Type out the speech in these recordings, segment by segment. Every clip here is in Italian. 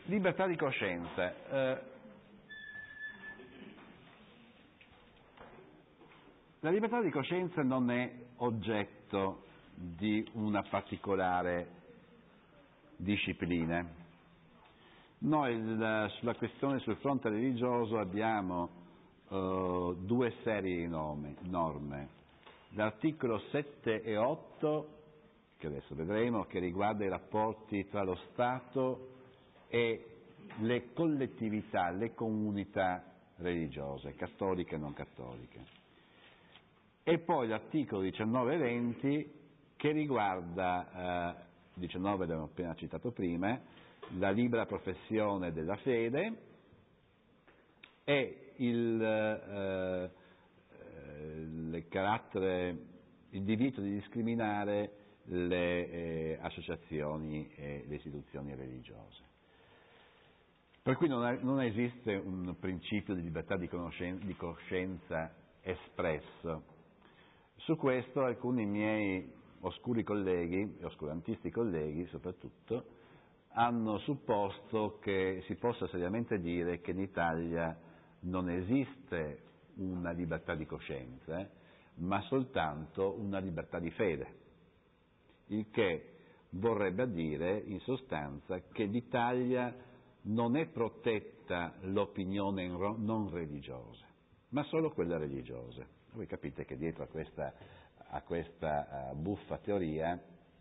Libertà di coscienza. La libertà di coscienza non è oggetto di una particolare disciplina. Noi sulla questione sul fronte religioso abbiamo due serie di norme. L'articolo 7 e 8, che adesso vedremo, che riguarda i rapporti tra lo Stato e le collettività, le comunità religiose, cattoliche e non cattoliche. E poi l'articolo 19 e 20 che riguarda, 19 l'abbiamo appena citato prima, la libera professione della fede e il diritto di discriminare le associazioni e le istituzioni religiose. Per cui non esiste un principio di libertà di coscienza espresso. Su questo alcuni miei oscuri colleghi, oscurantisti colleghi soprattutto, hanno supposto che si possa seriamente dire che in Italia non esiste una libertà di coscienza, ma soltanto una libertà di fede, il che vorrebbe dire in sostanza che l'Italia non è protetta l'opinione non religiosa, ma solo quella religiosa. Voi capite che dietro a questa buffa teoria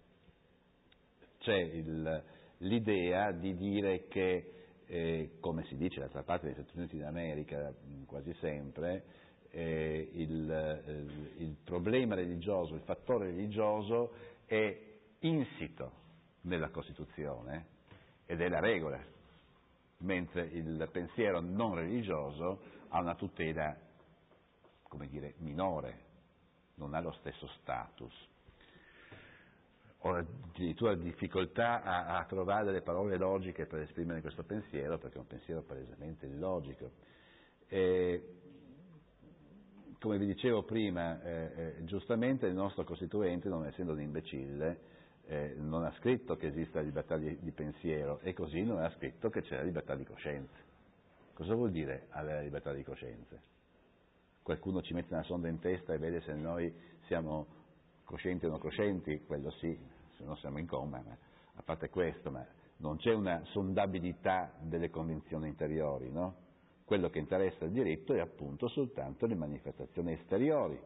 c'è l'idea di dire che, come si dice d'altra parte negli Stati Uniti d'America quasi sempre, il problema religioso, il fattore religioso è insito nella Costituzione ed è la regola, mentre il pensiero non religioso ha una tutela, come dire, minore, non ha lo stesso status. Ho addirittura difficoltà a trovare delle parole logiche per esprimere questo pensiero, perché è un pensiero palesemente illogico. Come vi dicevo prima, giustamente il nostro Costituente, non essendo un imbecille, non ha scritto che esista la libertà di pensiero e così non ha scritto che c'è la libertà di coscienza. Cosa vuol dire avere la libertà di coscienza? Qualcuno ci mette una sonda in testa e vede se noi siamo coscienti o non coscienti, quello sì, se no siamo in coma, ma a parte questo, ma non c'è una sondabilità delle convinzioni interiori, no? Quello che interessa il diritto è appunto soltanto le manifestazioni esteriori.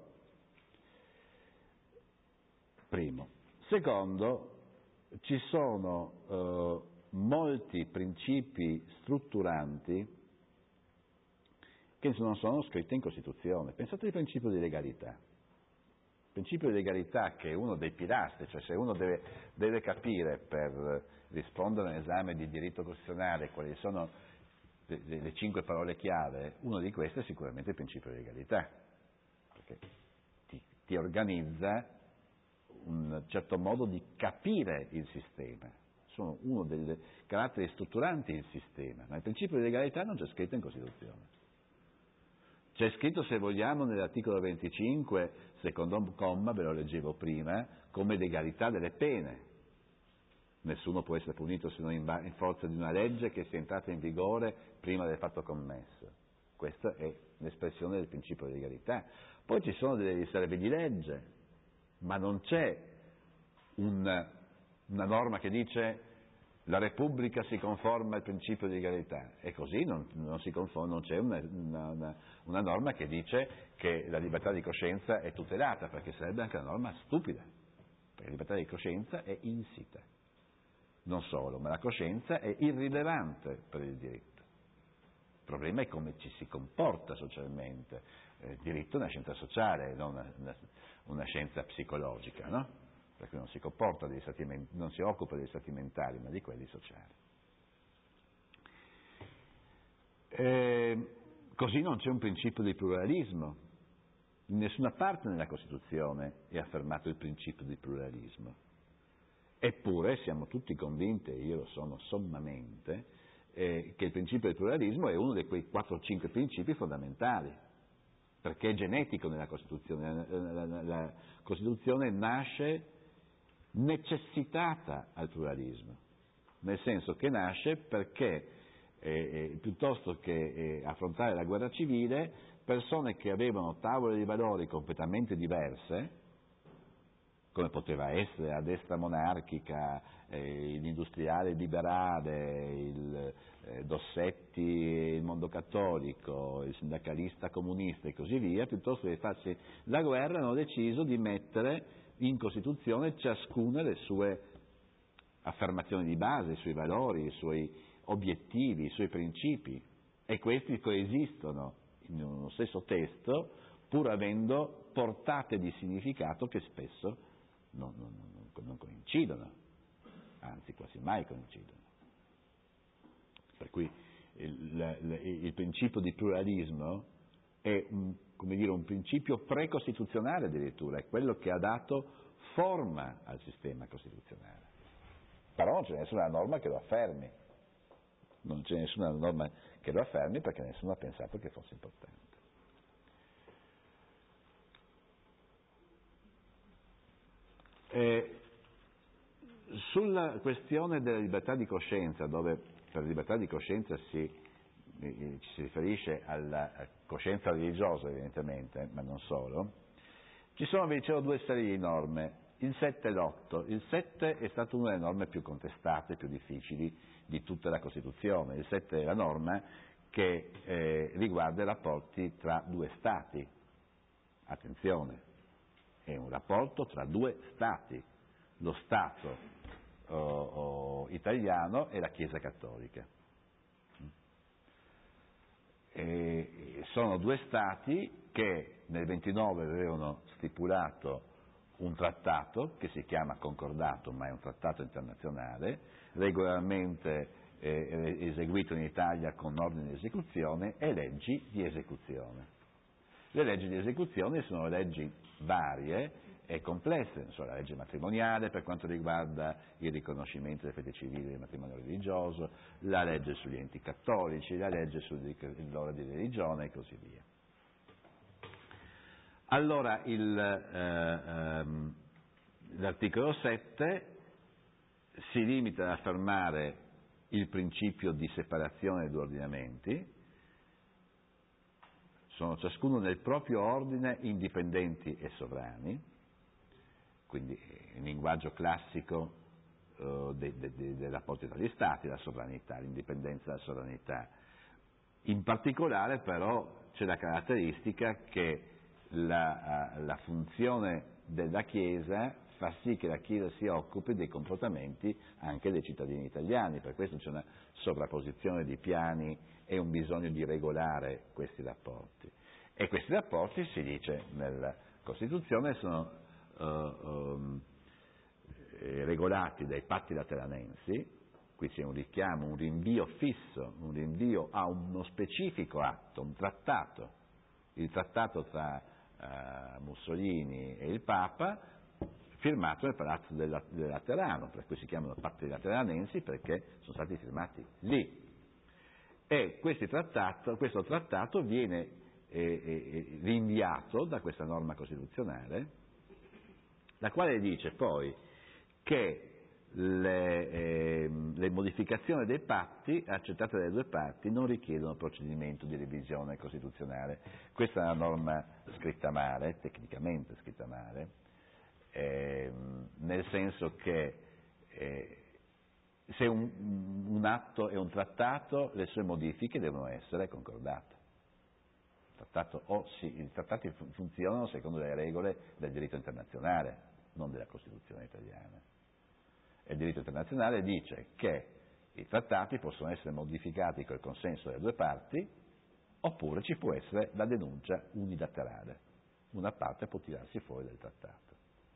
Primo. Secondo, ci sono molti principi strutturanti che non sono scritti in Costituzione. Pensate al principio di legalità. Il principio di legalità che è uno dei pilastri, cioè se uno deve capire per rispondere a un esame di diritto costituzionale quali sono le 5 parole chiave, uno di queste è sicuramente il principio di legalità, perché ti organizza un certo modo di capire il sistema, sono uno dei caratteri strutturanti del sistema, ma il principio di legalità non c'è scritto in Costituzione. C'è scritto, se vogliamo, nell'articolo 25, secondo comma, ve lo leggevo prima, come legalità delle pene. Nessuno può essere punito se non in forza di una legge che sia entrata in vigore prima del fatto commesso. Questa è l'espressione del principio di legalità. Poi ci sono delle riserve di legge, ma non c'è una norma che dice la Repubblica si conforma al principio di legalità, e così non si conforma, non c'è una norma che dice che la libertà di coscienza è tutelata, perché sarebbe anche una norma stupida, perché la libertà di coscienza è insita. Non solo, ma la coscienza è irrilevante per il diritto. Il problema è come ci si comporta socialmente. Il diritto è una scienza sociale, non una scienza psicologica, no? Perché non si comporta non si occupa degli stati mentali, ma di quelli sociali. Così non c'è un principio di pluralismo. In nessuna parte nella Costituzione è affermato il principio di pluralismo. Eppure siamo tutti convinti, e io lo sono sommamente, che il principio del pluralismo è uno di quei 4 o 5 principi fondamentali, perché è genetico nella Costituzione. La Costituzione nasce necessitata al pluralismo. nel senso che nasce perché piuttosto che affrontare la guerra civile, persone che avevano tavole di valori completamente diverse, come poteva essere la destra monarchica, l'industriale liberale, il Dossetti, il mondo cattolico, il sindacalista comunista e così via, piuttosto che farsi la guerra hanno deciso di mettere in Costituzione ciascuna le sue affermazioni di base, i suoi valori, i suoi obiettivi, i suoi principi, e questi coesistono in uno stesso testo pur avendo portate di significato che spesso non coincidono, anzi quasi mai coincidono. Per cui il principio di pluralismo è un principio precostituzionale addirittura, è quello che ha dato forma al sistema costituzionale. Però non c'è nessuna norma che lo affermi, non c'è nessuna norma che lo affermi perché nessuno ha pensato che fosse importante. Sulla questione della libertà di coscienza, dove per libertà di coscienza ci si riferisce alla coscienza religiosa evidentemente, ma non solo, ci sono, vi dicevo, due serie di norme, il 7 e l'8. Il 7 è stata una delle norme più contestate, più difficili di tutta la Costituzione. Il 7 è la norma che riguarda i rapporti tra due Stati. Attenzione, è un rapporto tra due Stati, lo Stato italiano e la Chiesa cattolica. E sono due Stati che nel 29 avevano stipulato un trattato che si chiama concordato, ma è un trattato internazionale, regolarmente eseguito in Italia con ordine di esecuzione e leggi di esecuzione. Le leggi di esecuzione sono leggi varie e complesse, non so, la legge matrimoniale per quanto riguarda il riconoscimento delle fede civili del matrimonio religioso, la legge sugli enti cattolici, la legge sull'ora di religione e così via. Allora l'articolo 7 si limita ad affermare il principio di separazione dei due ordinamenti, sono ciascuno nel proprio ordine indipendenti e sovrani, quindi in linguaggio classico dei rapporti tra gli Stati, la sovranità, l'indipendenza e la sovranità. In particolare però c'è la caratteristica che la funzione della Chiesa fa sì che la Chiesa si occupi dei comportamenti anche dei cittadini italiani, per questo c'è una sovrapposizione di piani e un bisogno di regolare questi rapporti. E questi rapporti, si dice nella Costituzione, sono regolati dai patti lateranensi. Qui c'è un richiamo, un rinvio fisso, un rinvio a uno specifico atto, un trattato, il trattato tra Mussolini e il Papa, firmato nel Palazzo del Laterano, per cui si chiamano patti lateranensi perché sono stati firmati lì. E questo trattato viene rinviato da questa norma costituzionale, la quale dice poi che le modificazioni dei patti accettate dalle due parti non richiedono procedimento di revisione costituzionale. Questa è una norma scritta male, tecnicamente scritta male, nel senso che se un atto è un trattato, le sue modifiche devono essere concordate. I trattati funzionano secondo le regole del diritto internazionale, non della Costituzione italiana. E il diritto internazionale dice che i trattati possono essere modificati col consenso delle due parti, oppure ci può essere la denuncia unilaterale. Una parte può tirarsi fuori dal trattato.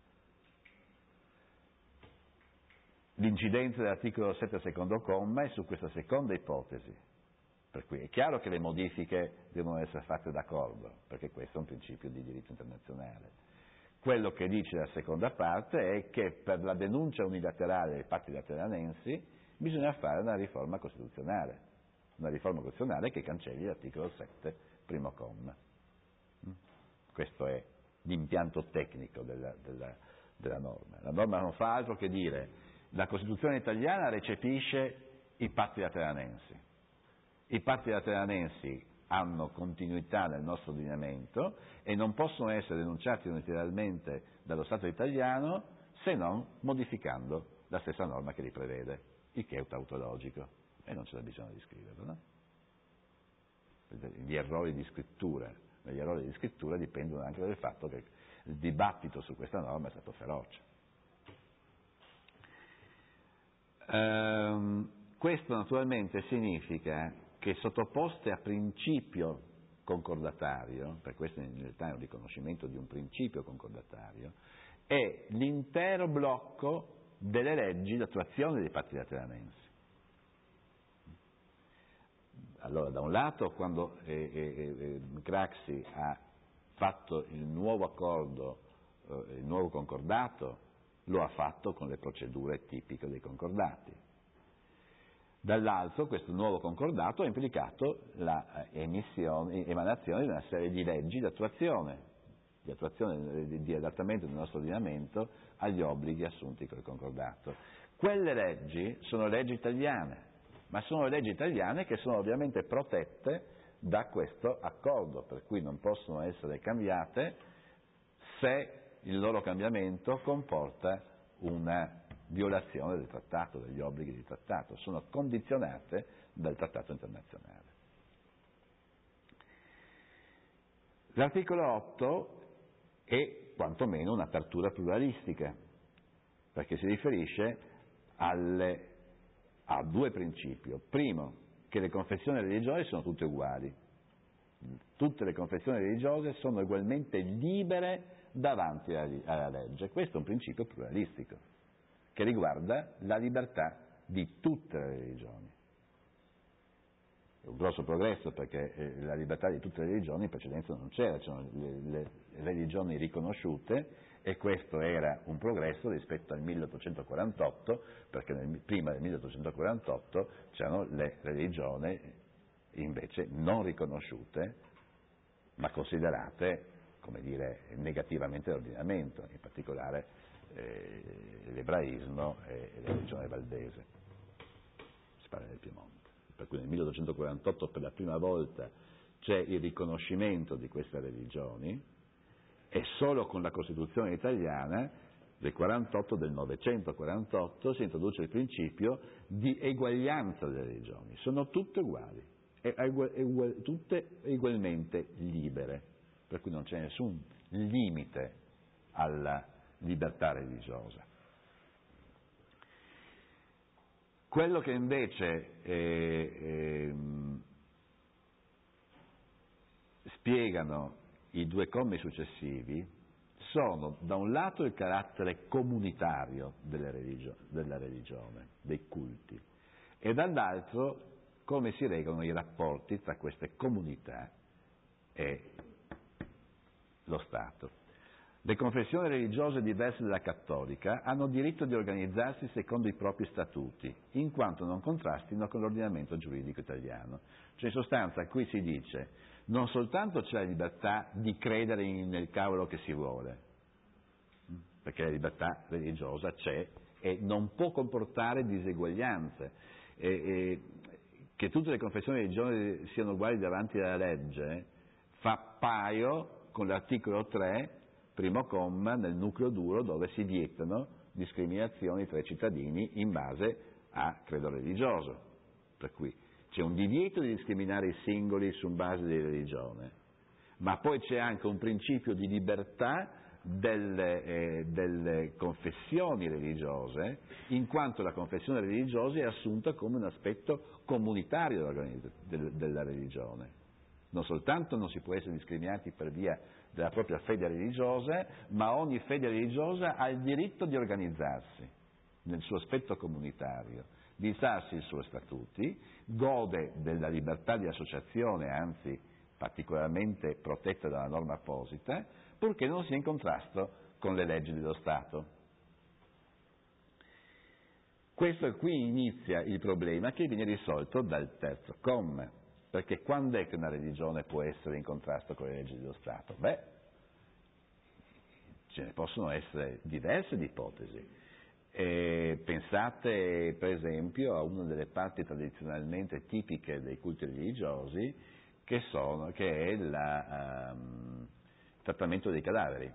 L'incidenza dell'articolo 7 secondo comma è su questa seconda ipotesi, per cui è chiaro che le modifiche devono essere fatte d'accordo, perché questo è un principio di diritto internazionale. Quello che dice la seconda parte è che per la denuncia unilaterale dei patti lateranensi bisogna fare una riforma costituzionale che cancelli l'articolo 7, primo comma. Questo è l'impianto tecnico della norma. La norma non fa altro che dire: La Costituzione italiana recepisce i patti lateranensi. I patti lateranensi hanno continuità nel nostro ordinamento e non possono essere denunciati unilateralmente dallo Stato italiano se non modificando la stessa norma che li prevede, il che è tautologico e non c'è bisogno di scriverlo, no? Gli errori di scrittura dipendono anche dal fatto che il dibattito su questa norma è stato feroce. Questo naturalmente significa che sottoposte a principio concordatario, per questo in realtà è un riconoscimento di un principio concordatario, è l'intero blocco delle leggi d'attuazione dei patti lateranensi. Allora, da un lato, quando Craxi ha fatto il nuovo accordo, il nuovo concordato, lo ha fatto con le procedure tipiche dei concordati. Dall'altro, questo nuovo concordato ha implicato emanazione di una serie di leggi di adattamento del nostro ordinamento agli obblighi assunti col concordato. Quelle leggi sono leggi italiane, ma sono leggi italiane che sono ovviamente protette da questo accordo, per cui non possono essere cambiate se il loro cambiamento comporta una violazione del trattato, degli obblighi di trattato, sono condizionate dal trattato internazionale. L'articolo 8 è quantomeno un'apertura pluralistica, perché si riferisce a due principi. Primo, che le confessioni religiose sono tutte uguali. Tutte le confessioni religiose sono ugualmente libere davanti alla legge. Questo è un principio pluralistico, che riguarda la libertà di tutte le religioni. È un grosso progresso, perché la libertà di tutte le religioni in precedenza non c'era, c'erano le religioni riconosciute, e questo era un progresso rispetto al 1848, perché prima del 1848 c'erano le religioni invece non riconosciute, ma considerate, come dire, negativamente dall'ordinamento, in particolare l'ebraismo e la religione valdese, si parla del Piemonte. Per cui nel 1848 per la prima volta c'è il riconoscimento di queste religioni, e solo con la Costituzione italiana del 48, del 948, si introduce il principio di eguaglianza delle religioni. Sono tutte uguali, tutte ugualmente libere, per cui non c'è nessun limite alla libertà religiosa. Quello che invece spiegano i due commi successivi sono, da un lato, il carattere comunitario della religione, dei culti, e dall'altro come si regolano i rapporti tra queste comunità e lo Stato. Le confessioni religiose diverse dalla cattolica hanno diritto di organizzarsi secondo i propri statuti, in quanto non contrastino con l'ordinamento giuridico italiano. Cioè, in sostanza, qui si dice non soltanto c'è la libertà di credere nel cavolo che si vuole, perché la libertà religiosa c'è e non può comportare diseguaglianze, che tutte le confessioni religiose siano uguali davanti alla legge fa paio con l'articolo 3, primo comma, nel nucleo duro, dove si vietano discriminazioni tra i cittadini in base a credo religioso. Per cui c'è un divieto di discriminare i singoli su base di religione, ma poi c'è anche un principio di libertà delle confessioni religiose, in quanto la confessione religiosa è assunta come un aspetto comunitario della religione. Non soltanto non si può essere discriminati per via della propria fede religiosa, ma ogni fede religiosa ha il diritto di organizzarsi nel suo aspetto comunitario, di darsi i suoi statuti, gode della libertà di associazione, anzi particolarmente protetta dalla norma apposita, purché non sia in contrasto con le leggi dello Stato. Questo qui inizia il problema che viene risolto dal terzo comma, perché quando è che una religione può essere in contrasto con le leggi dello Stato? Beh, ce ne possono essere diverse di ipotesi. Pensate per esempio a una delle parti tradizionalmente tipiche dei culti religiosi che è il trattamento dei cadaveri.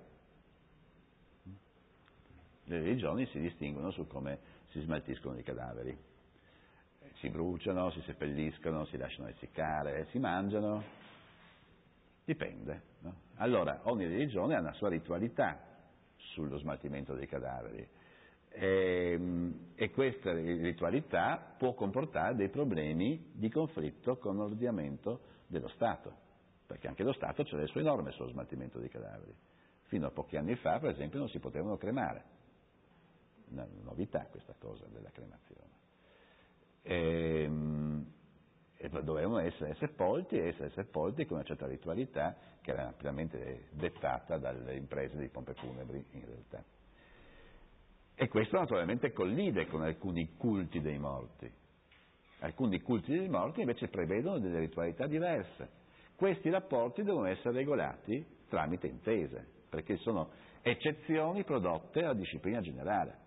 Le religioni si distinguono su come si smaltiscono i cadaveri. Si bruciano, si seppelliscono, si lasciano essiccare, si mangiano, dipende. No? Allora, ogni religione ha una sua ritualità sullo smaltimento dei cadaveri e questa ritualità può comportare dei problemi di conflitto con l'ordinamento dello Stato, perché anche lo Stato ha le sue norme sullo smaltimento dei cadaveri. Fino a pochi anni fa, per esempio, non si potevano cremare. Una novità questa cosa della cremazione. E dovevano essere sepolti con una certa ritualità che era ampiamente dettata dalle imprese di pompe funebri in realtà. E questo naturalmente collide con alcuni culti dei morti. Alcuni culti dei morti invece prevedono delle ritualità diverse. Questi rapporti devono essere regolati tramite intese, perché sono eccezioni prodotte alla disciplina generale.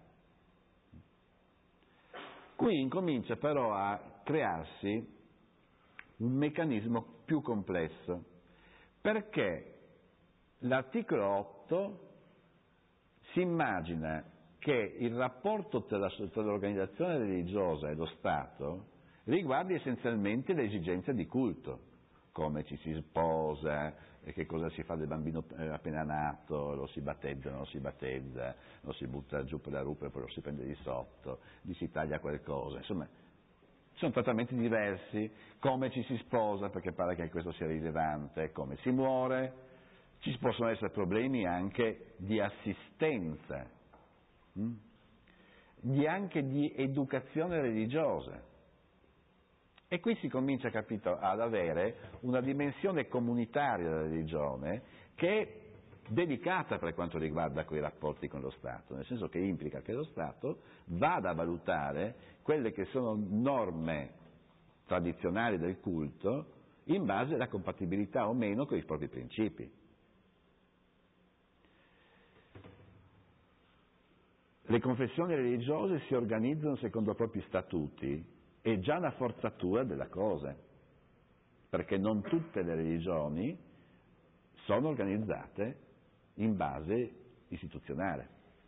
Qui incomincia però a crearsi un meccanismo più complesso, perché l'articolo 8 si immagina che il rapporto tra l'organizzazione religiosa e lo Stato riguardi essenzialmente le esigenze di culto, come ci si sposa, che cosa si fa del bambino appena nato, lo si battezza, non lo si battezza, lo si butta giù per la rupe e poi lo si prende di sotto, gli si taglia qualcosa, insomma sono trattamenti diversi, come ci si sposa, perché pare che questo sia rilevante, come si muore, ci possono essere problemi anche di assistenza, anche di educazione religiosa. E qui si comincia, capito, ad avere una dimensione comunitaria della religione che è delicata per quanto riguarda quei rapporti con lo Stato, nel senso che implica che lo Stato vada a valutare quelle che sono norme tradizionali del culto in base alla compatibilità o meno con i propri principi. Le confessioni religiose si organizzano secondo i propri statuti. È già una forzatura della cosa, perché non tutte le religioni sono organizzate in base istituzionale.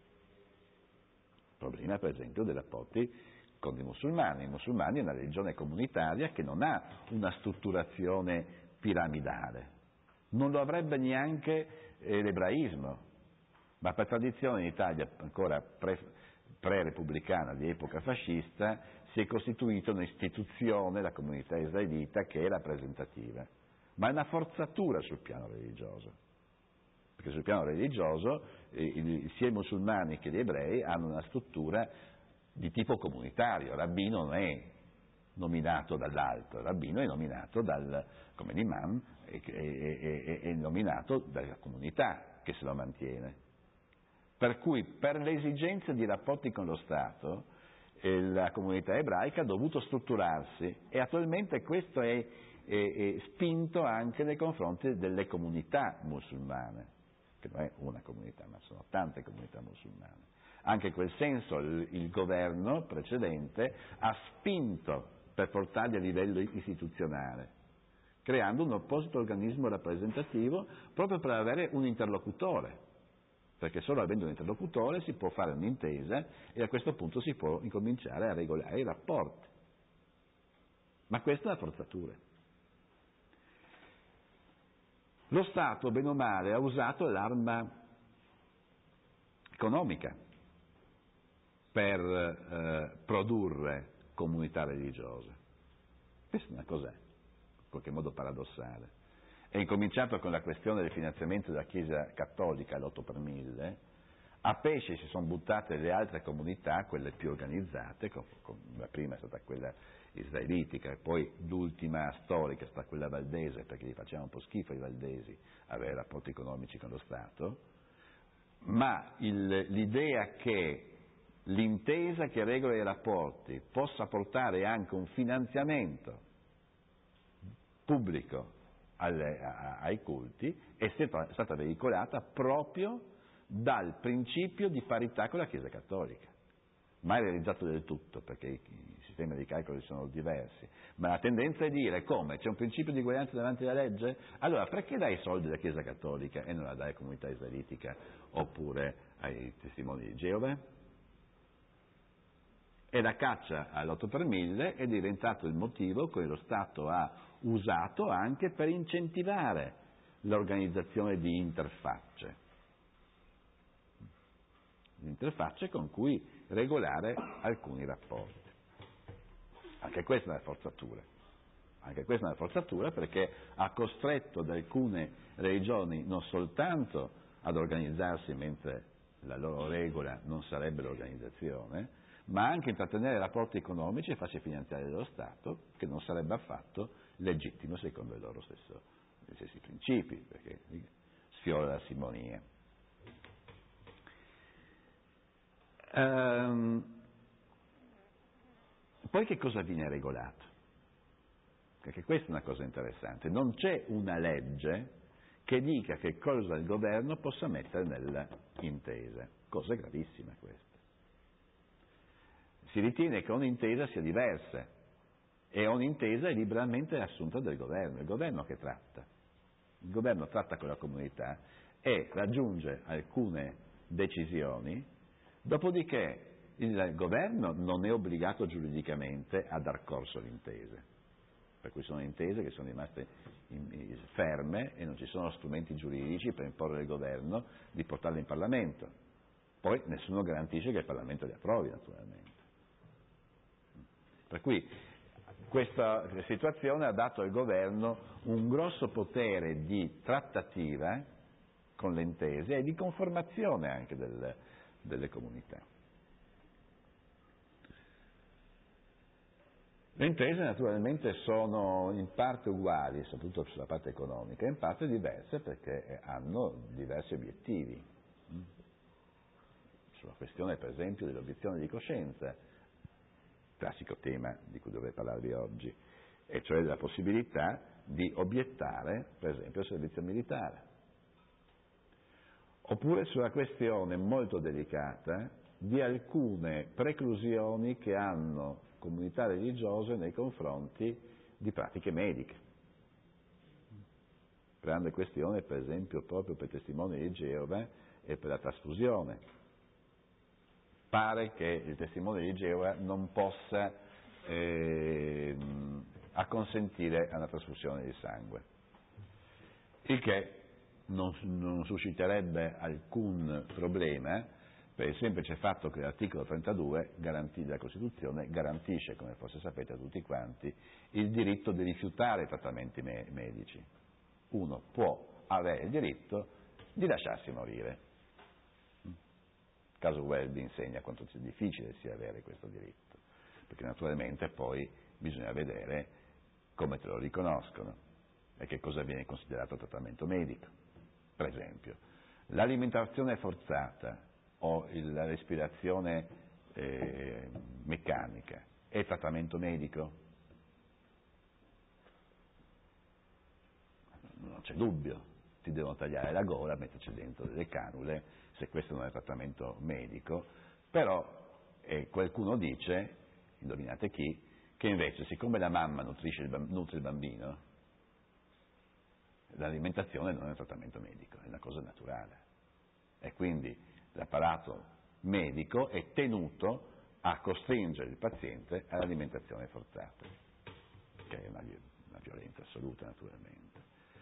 Il problema, per esempio, dei rapporti con i musulmani. I musulmani è una religione comunitaria che non ha una strutturazione piramidale, non lo avrebbe neanche l'ebraismo, ma per tradizione in Italia ancora pre-repubblicana di epoca fascista si è costituita un'istituzione, la comunità israelita, che è rappresentativa, ma è una forzatura sul piano religioso, perché sul piano religioso sia i musulmani che gli ebrei hanno una struttura di tipo comunitario. Il rabbino non è nominato dall'alto, il rabbino è nominato come l'imam, è nominato dalla comunità che se lo mantiene. Per cui per le esigenze di rapporti con lo Stato la comunità ebraica ha dovuto strutturarsi e attualmente questo è spinto anche nei confronti delle comunità musulmane, che non è una comunità ma sono tante comunità musulmane. Anche in quel senso il governo precedente ha spinto per portarli a livello istituzionale, creando un apposito organismo rappresentativo proprio per avere un interlocutore, perché solo avendo un interlocutore si può fare un'intesa e a questo punto si può incominciare a regolare i rapporti. Ma questa è una forzatura. Lo Stato, bene o male, ha usato l'arma economica per produrre comunità religiose. Questa è una cosa in qualche modo paradossale. È incominciato con la questione del finanziamento della Chiesa Cattolica all'8 per 1000, a pesce si sono buttate le altre comunità, quelle più organizzate, la prima è stata quella israelitica, e poi l'ultima storica è stata quella valdese, perché gli faceva un po' schifo ai valdesi avere rapporti economici con lo Stato, ma l'idea che l'intesa che regola i rapporti possa portare anche un finanziamento pubblico ai culti è stata veicolata proprio dal principio di parità con la Chiesa Cattolica. mai realizzato del tutto, perché i sistemi di calcolo sono diversi, ma la tendenza è dire: come? C'è un principio di uguaglianza davanti alla legge? Allora perché dai i soldi alla Chiesa Cattolica e non la dai alla comunità israelitica oppure ai testimoni di Geova? E la caccia all'8 per 1000 è diventato il motivo che lo Stato ha usato anche per incentivare l'organizzazione di interfacce con cui regolare alcuni rapporti. Anche questa è una forzatura perché ha costretto ad alcune religioni non soltanto ad organizzarsi mentre la loro regola non sarebbe l'organizzazione, ma anche intrattenere rapporti economici e farsi finanziare dallo Stato, che non sarebbe affatto legittimo secondo i loro stessi principi, perché sfiora la simonia. Poi che cosa viene regolato? Perché questa è una cosa interessante. Non c'è una legge che dica che cosa il governo possa mettere nelle intese. Cosa gravissima questa. Si ritiene che ogni intesa sia diversa e ogni intesa è liberamente assunta dal governo. Il governo che tratta? Il governo tratta con la comunità e raggiunge alcune decisioni, dopodiché il governo non è obbligato giuridicamente a dar corso alle intese, per cui sono intese che sono rimaste ferme e non ci sono strumenti giuridici per imporre al governo di portarle in Parlamento. Poi nessuno garantisce che il Parlamento le approvi, naturalmente. Per cui questa situazione ha dato al governo un grosso potere di trattativa con le intese e di conformazione anche delle comunità. Le intese naturalmente sono in parte uguali, soprattutto sulla parte economica, e in parte diverse perché hanno diversi obiettivi. Sulla questione per esempio dell'obiezione di coscienza, classico tema di cui dovrei parlarvi oggi, e cioè della possibilità di obiettare per esempio il servizio militare. Oppure sulla questione molto delicata di alcune preclusioni che hanno comunità religiose nei confronti di pratiche mediche. Grande questione per esempio proprio per testimoni di Geova e per la trasfusione. Pare che il testimone di Geova non possa acconsentire a una trasfusione di sangue, il che non susciterebbe alcun problema per il semplice fatto che l'articolo 32 della Costituzione garantisce, come forse sapete a tutti quanti, il diritto di rifiutare i trattamenti medici. Uno può avere il diritto di lasciarsi morire. Il caso Welby insegna quanto difficile sia avere questo diritto, perché naturalmente poi bisogna vedere come te lo riconoscono e che cosa viene considerato trattamento medico. Per esempio, l'alimentazione forzata o la respirazione meccanica è trattamento medico? Non c'è dubbio, ti devono tagliare la gola, metterci dentro delle canule, se questo non è trattamento medico, però qualcuno dice, indovinate chi, che invece siccome la mamma nutre il bambino, l'alimentazione non è un trattamento medico, è una cosa naturale e quindi l'apparato medico è tenuto a costringere il paziente all'alimentazione forzata, che è una violenza assoluta naturalmente.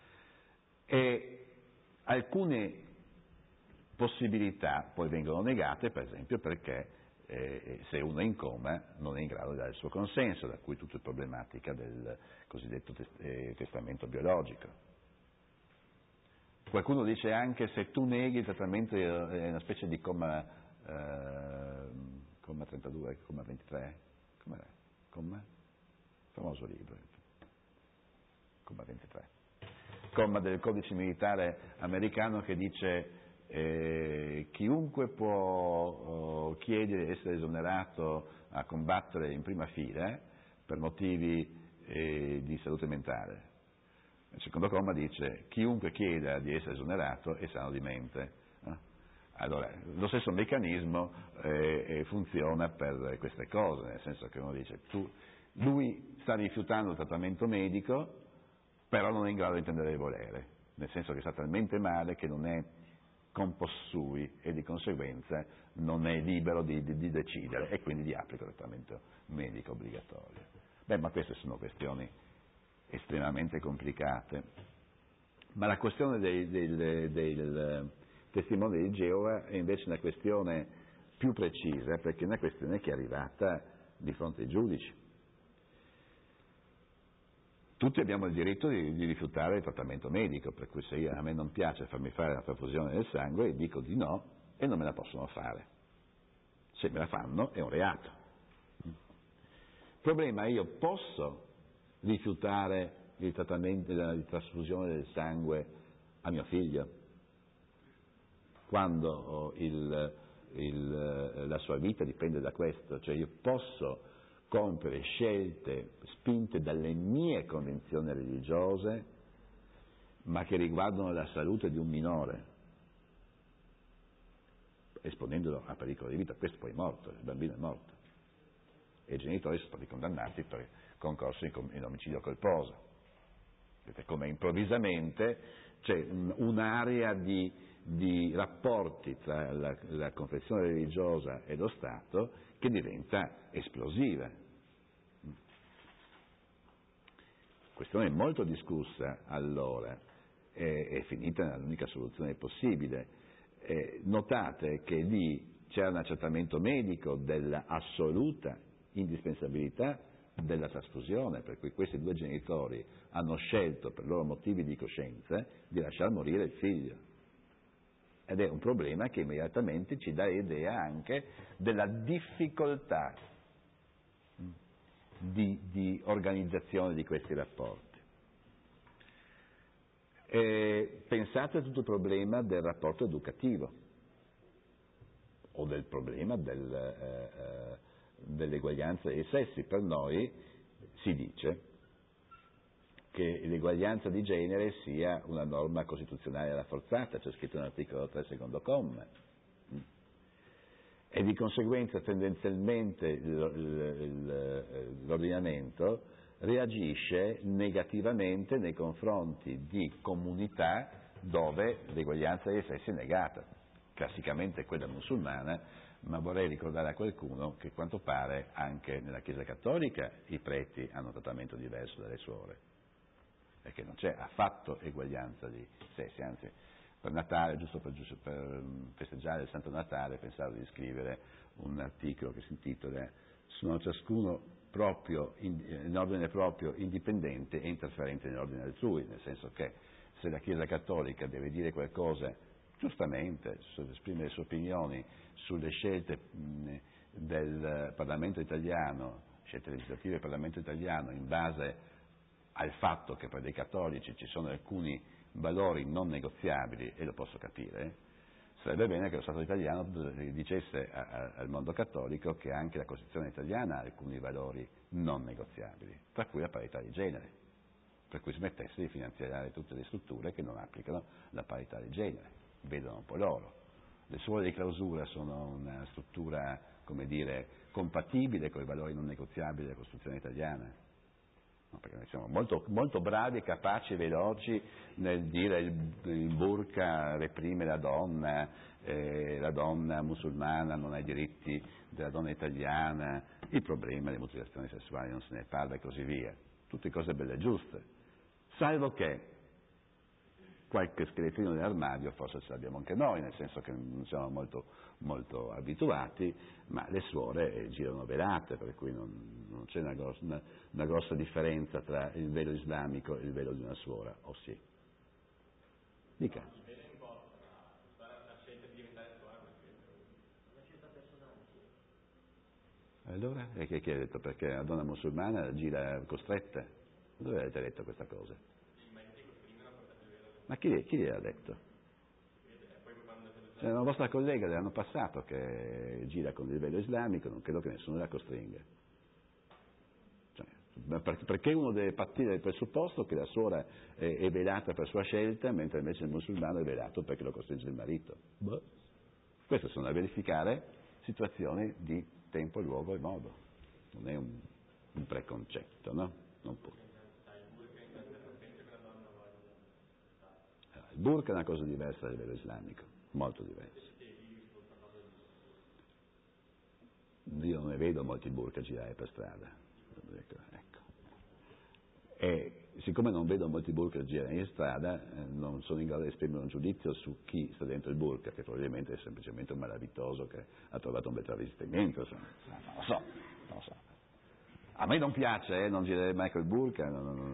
E alcune possibilità poi vengono negate, per esempio perché se uno è in coma non è in grado di dare il suo consenso, da cui tutta la problematica del cosiddetto testamento biologico. Qualcuno dice anche se tu neghi il trattamento è una specie di comma 32, comma 23, com'è? Comma? Famoso libro, comma 23. Comma del codice militare americano che dice chiunque può chiedere di essere esonerato a combattere in prima fila per motivi di salute mentale. Il secondo comma dice chiunque chieda di essere esonerato è sano di mente. Allora, lo stesso meccanismo funziona per queste cose, nel senso che uno dice, lui sta rifiutando il trattamento medico, però non è in grado di intendere e volere, nel senso che sta talmente male che non è compos sui e di conseguenza non è libero di decidere e quindi gli applica il trattamento medico obbligatorio. Beh, ma queste sono questioni estremamente complicate. Ma la questione del testimone di Geova è invece una questione più precisa, perché è una questione che è arrivata di fronte ai giudici. Tutti abbiamo il diritto di rifiutare il trattamento medico, per cui se a me non piace farmi fare la trasfusione del sangue, dico di no e non me la possono fare. Se me la fanno è un reato. Il problema è io posso rifiutare il trattamento di trasfusione del sangue a mio figlio quando la sua vita dipende da questo, cioè io posso compiere scelte spinte dalle mie convinzioni religiose ma che riguardano la salute di un minore, esponendolo a pericolo di vita. Questo poi è morto, il bambino è morto e i genitori sono stati condannati per concorso in omicidio colposo. Vedete come improvvisamente c'è un'area di rapporti tra la confessione religiosa e lo Stato che diventa esplosiva. Questione molto discussa allora, è finita nell'unica soluzione possibile. Notate che lì c'era un accertamento medico dell'assoluta indispensabilità della trasfusione, per cui questi due genitori hanno scelto per loro motivi di coscienza di lasciar morire il figlio. Ed è un problema che immediatamente ci dà idea anche della difficoltà di organizzazione di questi rapporti. Pensate a tutto il problema del rapporto educativo o del problema dell'eguaglianza dei sessi. Per noi si dice che l'eguaglianza di genere sia una norma costituzionale rafforzata, c'è scritto nell'articolo 3 secondo comma, e di conseguenza tendenzialmente l'ordinamento reagisce negativamente nei confronti di comunità dove l'eguaglianza dei sessi è negata, classicamente quella musulmana, ma vorrei ricordare a qualcuno che a quanto pare anche nella Chiesa Cattolica i preti hanno un trattamento diverso dalle suore, perché non c'è affatto eguaglianza di sessi, anzi per Natale, giusto per festeggiare il Santo Natale, pensavo di scrivere un articolo che si intitola "Sono ciascuno proprio, in ordine proprio, indipendente e interferente nell'ordine altrui", nel senso che se la Chiesa Cattolica deve dire qualcosa giustamente, esprimere le sue opinioni sulle scelte del Parlamento italiano, scelte legislative del Parlamento italiano in base al fatto che per dei cattolici ci sono alcuni valori non negoziabili, e lo posso capire, sarebbe bene che lo Stato italiano dicesse al mondo cattolico che anche la Costituzione italiana ha alcuni valori non negoziabili, tra cui la parità di genere, per cui smettesse di finanziare tutte le strutture che non applicano la parità di genere, vedono un po' loro. Le suore di clausura sono una struttura, come dire, compatibile con i valori non negoziabili della Costituzione italiana. No, perché noi siamo molto, molto bravi, capaci e veloci nel dire il burqa reprime la donna musulmana non ha i diritti della donna italiana, il problema delle mutilazioni sessuali non se ne parla e così via. Tutte cose belle e giuste, salvo che qualche scheletrino nell'armadio forse ce l'abbiamo anche noi, nel senso che non siamo molto, molto abituati, ma le suore girano velate, per cui non c'è una grossa differenza tra il velo islamico e il velo di una suora, o sì? Dica. Allora, e chi ha detto? Perché la donna musulmana gira costretta? Dove avete letto questa cosa? Ma chi gliel'ha detto? C'è una vostra collega dell'anno passato che gira con il velo islamico, non credo che nessuno la costringa. Perché uno deve partire dal presupposto che la suora è velata per sua scelta, mentre invece il musulmano è velato perché lo costringe il marito. Queste sono da verificare situazioni di tempo, luogo e modo, non è un preconcetto, no? Non può. Il burqa è una cosa diversa a livello islamico, molto diversa. Io non ne vedo molti burqa girare per strada, ecco. E siccome non vedo molti burqa girare in strada, non sono in grado di esprimere un giudizio su chi sta dentro il burqa, che probabilmente è semplicemente un malavitoso che ha trovato un bel travestimento, insomma. Non lo so. A me non piace, non girerei mai col burqa,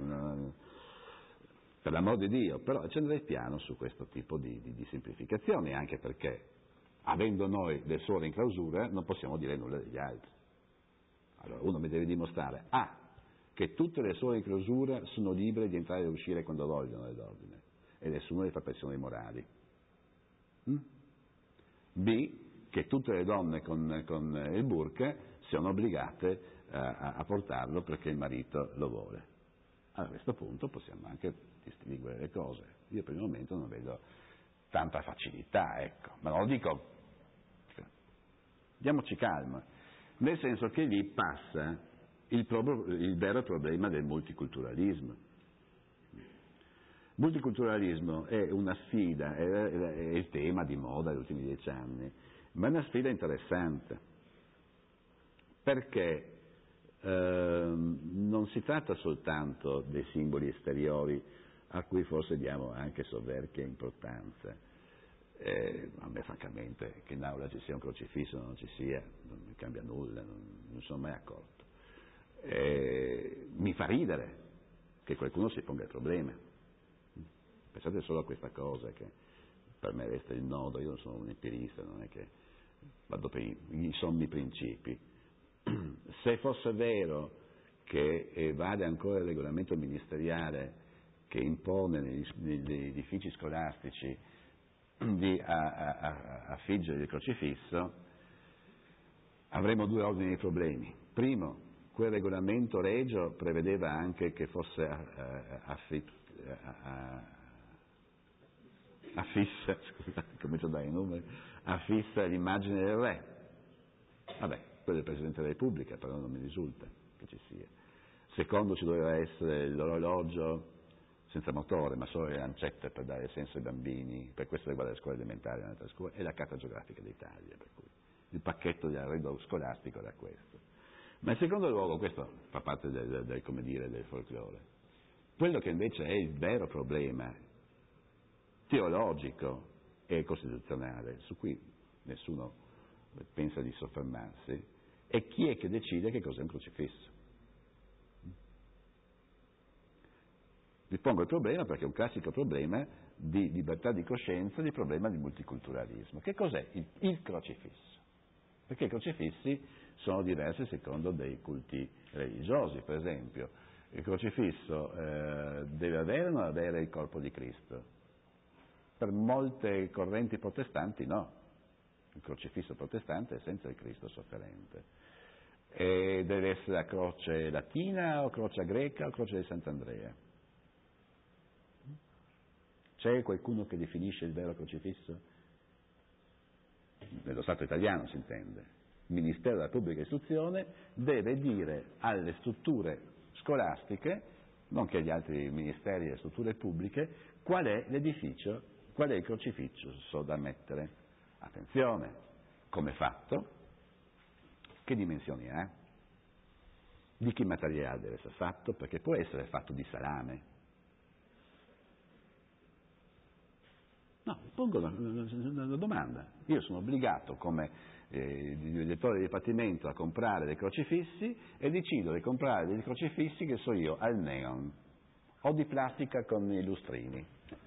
per l'amor di Dio, però accenderei piano su questo tipo di semplificazioni, anche perché avendo noi le suore in clausura non possiamo dire nulla degli altri. Allora uno mi deve dimostrare che tutte le suore in clausura sono libere di entrare e uscire quando vogliono nell'ordine e nessuno le fa pressioni morali. B, che tutte le donne con il burqa siano obbligate a portarlo perché il marito lo vuole. Allora, a questo punto possiamo anche distinguere le cose. Io per il momento non vedo tanta facilità, ecco, ma non lo dico. Diamoci calma, nel senso che lì passa il vero problema del multiculturalismo. Il multiculturalismo è una sfida, è il tema di moda degli ultimi 10 anni, ma è una sfida interessante, perché non si tratta soltanto dei simboli esteriori a cui forse diamo anche soverchia importanza. A me francamente che in aula ci sia un crocifisso o non ci sia, non mi cambia nulla, non sono mai accorto. Mi fa ridere che qualcuno si ponga il problema. Pensate solo a questa cosa che per me resta il nodo. Io non sono un empirista, non è che vado per i sommi principi. Se fosse vero che vale ancora il regolamento ministeriale che impone negli edifici scolastici di affiggere il crocifisso, avremo 2 ordini di problemi. Primo, quel regolamento regio prevedeva anche che fosse affissa, scusate, comincio a dare i numeri, affissa l'immagine del re. Vabbè, quello del Presidente della Repubblica, però non mi risulta che ci sia. Secondo, ci doveva essere l'orologio senza motore, ma solo le lancette per dare senso ai bambini, per questo riguarda le scuole elementari e le altre scuole, e la carta geografica d'Italia, per cui il pacchetto di arredo scolastico era questo. Ma in secondo luogo, questo fa parte del folklore. Quello che invece è il vero problema teologico e costituzionale, su cui nessuno pensa di soffermarsi, è chi è che decide che cos'è un crocifisso. Vi pongo il problema perché è un classico problema di libertà di coscienza, di problema di multiculturalismo. Che cos'è il crocifisso? Perché i crocifissi sono diversi secondo dei culti religiosi. Per esempio, il crocifisso deve avere o non avere il corpo di Cristo? Per molte correnti protestanti no. Il crocifisso protestante è senza il Cristo sofferente. E deve essere a croce latina o croce greca o croce di Sant'Andrea? C'è qualcuno che definisce il vero crocifisso? Nello Stato italiano si intende. Il Ministero della Pubblica Istruzione deve dire alle strutture scolastiche, non che agli altri ministeri e alle strutture pubbliche, qual è l'edificio, qual è il crocifisso da mettere. Attenzione, come fatto, che dimensioni ha, di che materiale deve essere fatto, perché può essere fatto di salame. No, pongo una domanda. Io sono obbligato come direttore di dipartimento a comprare dei crocifissi e decido di comprare dei crocifissi che so io al neon o di plastica con i lustrini.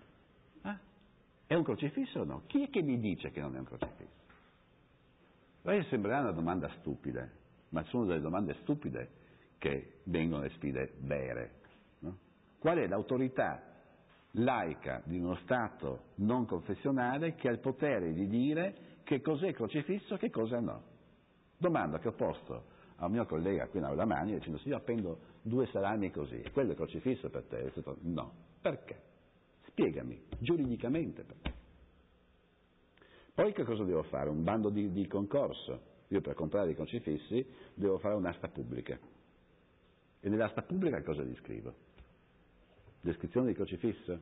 È un crocifisso o no? Chi è che mi dice che non è un crocifisso? Sembrerà una domanda stupida, ma sono delle domande stupide che vengono le sfide vere. No? Qual è l'autorità laica di uno Stato non confessionale che ha il potere di dire che cos'è il crocifisso e che cosa no? Domanda che ho posto a un mio collega qui in Aula Magna dicendo: se io appendo 2 salami così, e quello è il crocifisso per te? E detto, no. Perché? Spiegami, giuridicamente perché. Poi che cosa devo fare? Un bando di concorso. Io per comprare i crocifissi devo fare un'asta pubblica. E nell'asta pubblica cosa gli scrivo? Descrizione di crocifisso?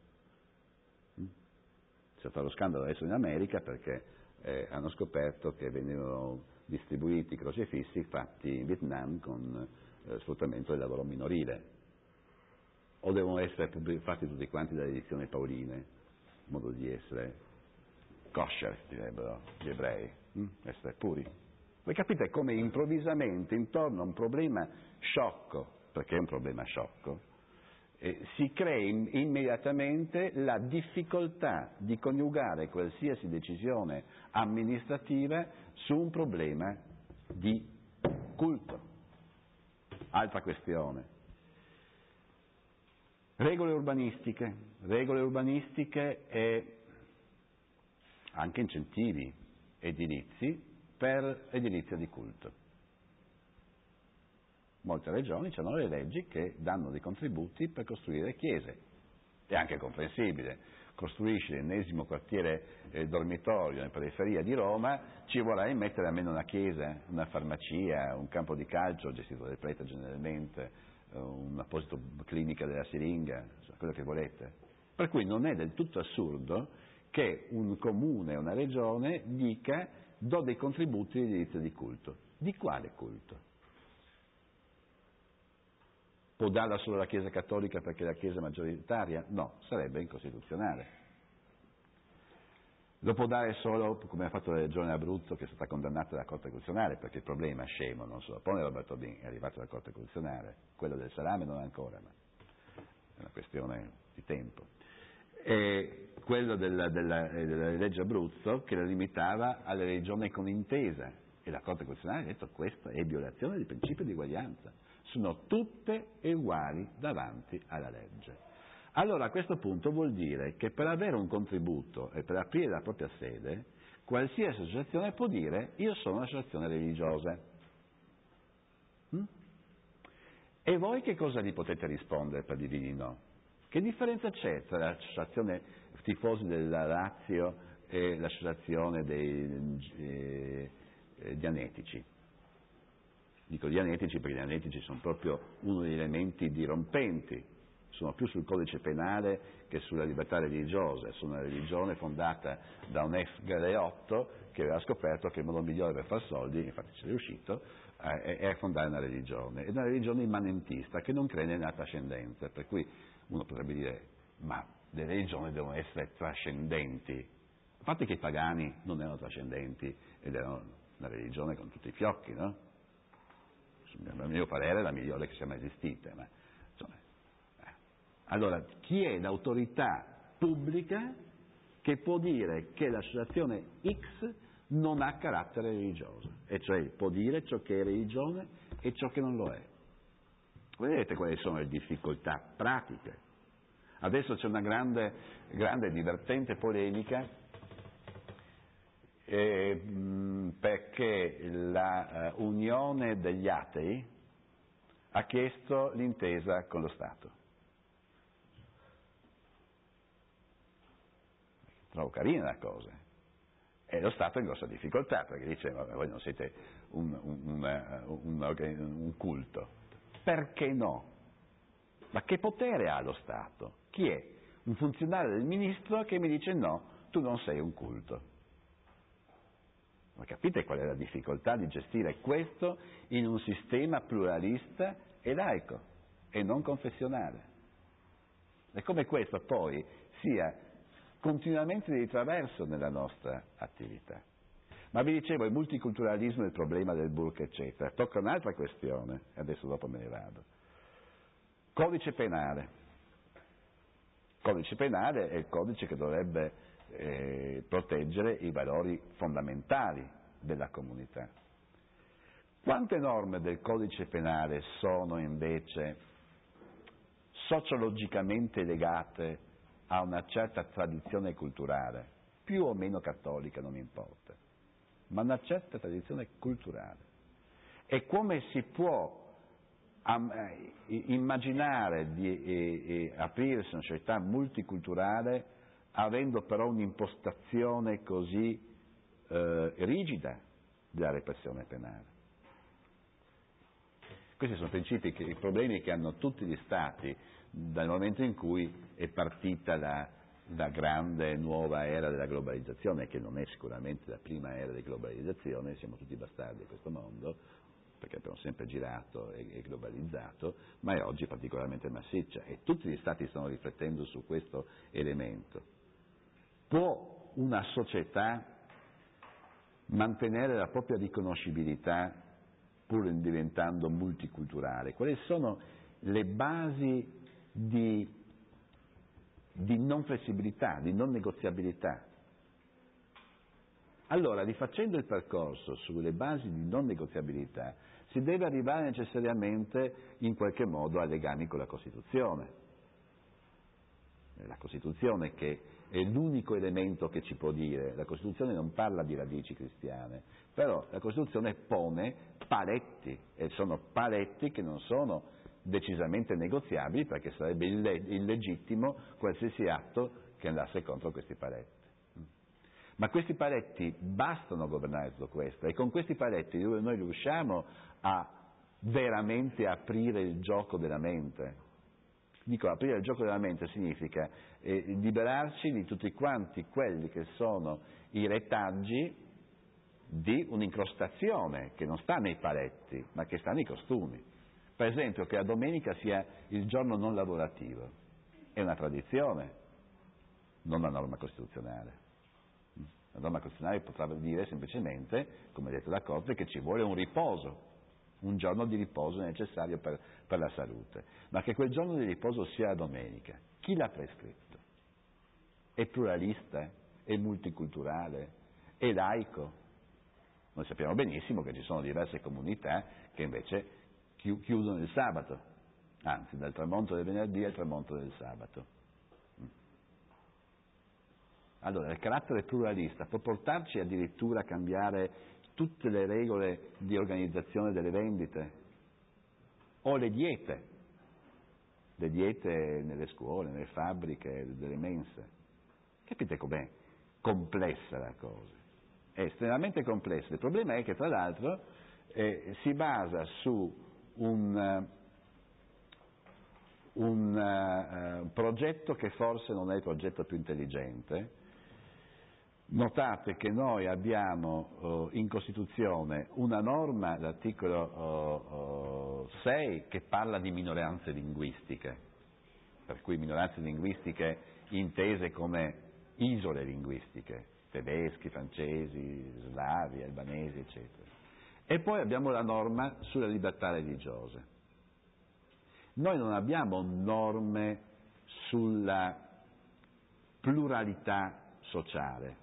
Si fa lo scandalo adesso in America perché hanno scoperto che venivano distribuiti crocifissi fatti in Vietnam con sfruttamento del lavoro minorile. O devono essere fatti tutti quanti dalle edizioni pauline, in modo di essere kosher, direbbero gli ebrei, essere puri. Voi capite come improvvisamente intorno a un problema sciocco, perché è un problema sciocco, si crea immediatamente la difficoltà di coniugare qualsiasi decisione amministrativa su un problema di culto. Altra questione. Regole urbanistiche e anche incentivi edilizi per edilizia di culto. Molte regioni hanno le leggi che danno dei contributi per costruire chiese. È anche comprensibile. Costruisci l'ennesimo quartiere dormitorio in periferia di Roma, ci vorrà immettere almeno una chiesa, una farmacia, un campo di calcio gestito dal prete generalmente, un'apposita clinica della siringa, quello che volete. Per cui non è del tutto assurdo che un comune o una regione dica do dei contributi di edilizia di culto. Di quale culto? Può darla solo la Chiesa Cattolica perché è la Chiesa maggioritaria? No, sarebbe incostituzionale. Lo può dare solo, come ha fatto la Regione Abruzzo, che è stata condannata dalla Corte Costituzionale, perché il problema scemo non se lo pone Roberto Bin, è arrivato alla Corte Costituzionale, quello del salame non ancora, ma è una questione di tempo. E quello della legge Abruzzo che la limitava alle regioni con intesa, e la Corte Costituzionale ha detto che questa è violazione del principio di uguaglianza. Sono tutte uguali davanti alla legge. Allora a questo punto vuol dire che per avere un contributo e per aprire la propria sede, qualsiasi associazione può dire io sono un'associazione religiosa. E voi che cosa gli potete rispondere per dirgli di no? Che differenza c'è tra l'associazione tifosi della Lazio e l'associazione dei dianetici? Dico dianetici perché gli dianetici sono proprio uno degli elementi dirompenti, sono più sul codice penale che sulla libertà religiosa, sono una religione fondata da un ex galeotto che aveva scoperto che il modo migliore per far soldi, infatti ci è riuscito, è fondare una religione, ed è una religione immanentista che non crede nella trascendenza, per cui uno potrebbe dire ma le religioni devono essere trascendenti, a parte che i pagani non erano trascendenti ed erano una religione con tutti i fiocchi, no? A mio parere è la migliore che sia mai esistita. Ma, insomma, Allora, chi è l'autorità pubblica che può dire che l'associazione X non ha carattere religioso? E cioè può dire ciò che è religione e ciò che non lo è. Vedete quali sono le difficoltà pratiche? Adesso c'è una grande e divertente polemica perché la Unione degli Atei ha chiesto l'intesa con lo Stato. Trovo carina la cosa. E lo Stato è in grossa difficoltà perché dice voi non siete un culto. Perché no? Ma che potere ha lo Stato? Chi è? Un funzionario del ministro che mi dice no, tu non sei un culto. Ma capite qual è la difficoltà di gestire questo in un sistema pluralista e laico e non confessionale? E come questo poi sia continuamente di traverso nella nostra attività. Ma vi dicevo, il multiculturalismo è il problema del burka, eccetera. Tocca un'altra questione, e adesso dopo me ne vado. Codice penale. Codice penale è il codice che dovrebbe proteggere i valori fondamentali della comunità. Quante norme del codice penale sono invece sociologicamente legate a una certa tradizione culturale, più o meno cattolica, non importa, ma una certa tradizione culturale? E come si può immaginare di aprirsi a una società multiculturale avendo però un'impostazione così rigida della repressione penale. Questi sono i problemi che hanno tutti gli Stati dal momento in cui è partita la grande nuova era della globalizzazione, che non è sicuramente la prima era di globalizzazione, siamo tutti bastardi in questo mondo, perché abbiamo sempre girato e globalizzato, ma è oggi particolarmente massiccia e tutti gli Stati stanno riflettendo su questo elemento. Può una società mantenere la propria riconoscibilità pur diventando multiculturale? Quali sono le basi di non flessibilità, di non negoziabilità? Allora, rifacendo il percorso sulle basi di non negoziabilità, si deve arrivare necessariamente in qualche modo a legami con la Costituzione. La Costituzione che è l'unico elemento che ci può dire, la Costituzione non parla di radici cristiane, però la Costituzione pone paletti, e sono paletti che non sono decisamente negoziabili, perché sarebbe illegittimo qualsiasi atto che andasse contro questi paletti. Ma questi paletti bastano a governare tutto questo, e con questi paletti noi riusciamo a veramente aprire il gioco della mente. Dico, aprire il gioco della mente significa liberarci di tutti quanti quelli che sono i retaggi di un'incrostazione che non sta nei paletti, ma che sta nei costumi. Per esempio, che la domenica sia il giorno non lavorativo è una tradizione, non una norma costituzionale. La norma costituzionale potrebbe dire semplicemente, come ha detto la Corte, che ci vuole un riposo, un giorno di riposo necessario per la salute, ma che quel giorno di riposo sia la domenica. Chi l'ha prescritto? È pluralista? È multiculturale? È laico? Noi sappiamo benissimo che ci sono diverse comunità che invece chiudono il sabato, anzi dal tramonto del venerdì al tramonto del sabato. Allora, il carattere pluralista può portarci addirittura a cambiare tutte le regole di organizzazione delle vendite o le diete nelle scuole, nelle fabbriche, delle mense. Capite com'è complessa la cosa? È estremamente complessa. Il problema è che tra l'altro si basa su un progetto che forse non è il progetto più intelligente. Notate che noi abbiamo in Costituzione una norma, l'articolo 6, che parla di minoranze linguistiche, per cui minoranze linguistiche intese come isole linguistiche, tedeschi, francesi, slavi, albanesi, eccetera. E poi abbiamo la norma sulla libertà religiosa. Noi non abbiamo norme sulla pluralità sociale.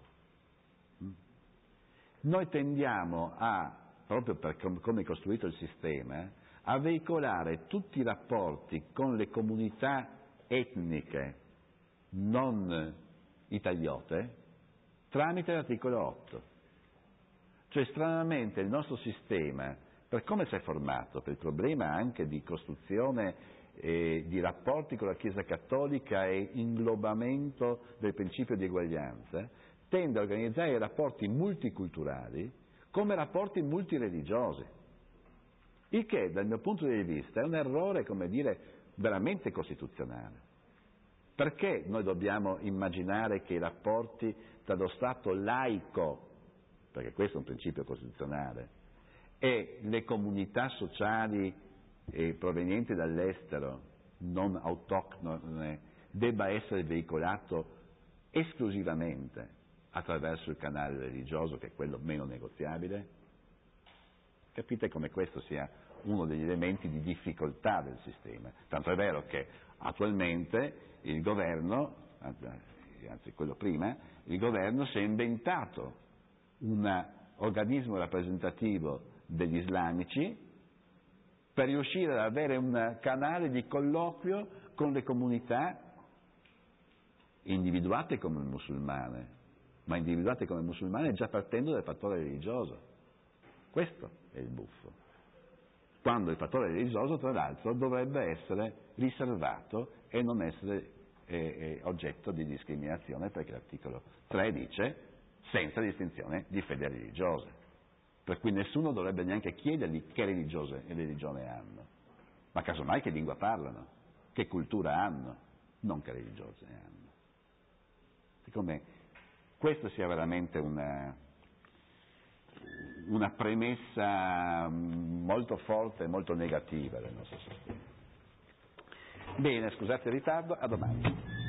Noi tendiamo proprio per come è costruito il sistema, a veicolare tutti i rapporti con le comunità etniche non italiote tramite l'articolo 8. Cioè, stranamente, il nostro sistema, per come si è formato, per il problema anche di costruzione e di rapporti con la Chiesa Cattolica e inglobamento del principio di eguaglianza, tende a organizzare i rapporti multiculturali come rapporti multireligiosi, il che dal mio punto di vista è un errore, come dire, veramente costituzionale. Perché noi dobbiamo immaginare che i rapporti tra lo Stato laico, perché questo è un principio costituzionale, e le comunità sociali provenienti dall'estero, non autoctone, debba essere veicolato esclusivamente attraverso il canale religioso, che è quello meno negoziabile? Capite come questo sia uno degli elementi di difficoltà del sistema. Tanto è vero che attualmente il governo, anzi quello prima, il governo si è inventato un organismo rappresentativo degli islamici per riuscire ad avere un canale di colloquio con le comunità individuate come musulmane, ma individuate come musulmane già partendo dal fattore religioso. Questo è il buffo. Quando il fattore religioso, tra l'altro, dovrebbe essere riservato e non essere è oggetto di discriminazione, perché l'articolo 3 dice senza distinzione di fede religiose, per cui nessuno dovrebbe neanche chiedergli che religione hanno, ma casomai che lingua parlano, che cultura hanno, non che religione hanno. Secondo me questa sia veramente una premessa molto forte e molto negativa del nostro sistema. Bene, scusate il ritardo, a domani.